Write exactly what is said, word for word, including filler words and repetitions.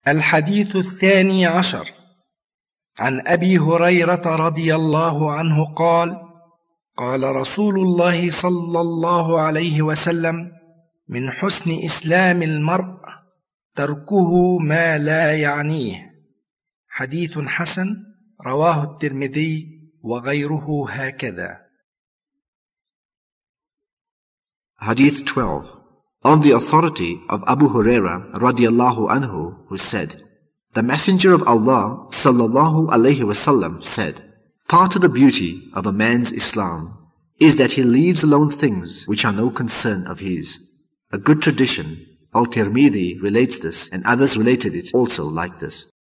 الحديث الثاني عشر. عن أبي هريرة رضي الله عنه قال: قال رسول الله صلى الله عليه وسلم: من حسن إسلام المرء تركه ما لا يعنيه. حديث حسن رواه الترمذي وغيره هكذا. Hadith twelve. On the authority of Abu Huraira radiallahu anhu, who said, the Messenger of Allah sallallahu alayhi wasallam said, part of the beauty of a man's Islam is that he leaves alone things which are no concern of his. A good tradition, Al-Tirmidhi relates this and others related it also like this.